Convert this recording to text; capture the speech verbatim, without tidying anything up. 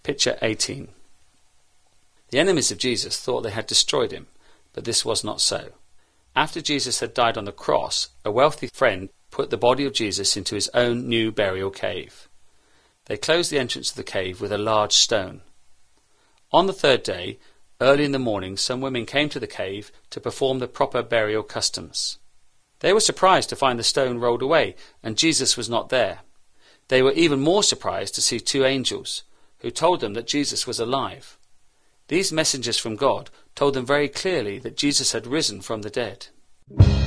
Picture eighteen. The enemies of Jesus thought they had destroyed him, but this was not so. After Jesus had died on the cross, a wealthy friend put the body of Jesus into his own new burial cave. They closed the entrance to the cave with a large stone. On the third day, early in the morning, some women came to the cave to perform the proper burial customs. They were surprised to find the stone rolled away and Jesus was not there. They were even more surprised to see two angels, who told them that Jesus was alive. These messengers from God told them very clearly that Jesus had risen from the dead.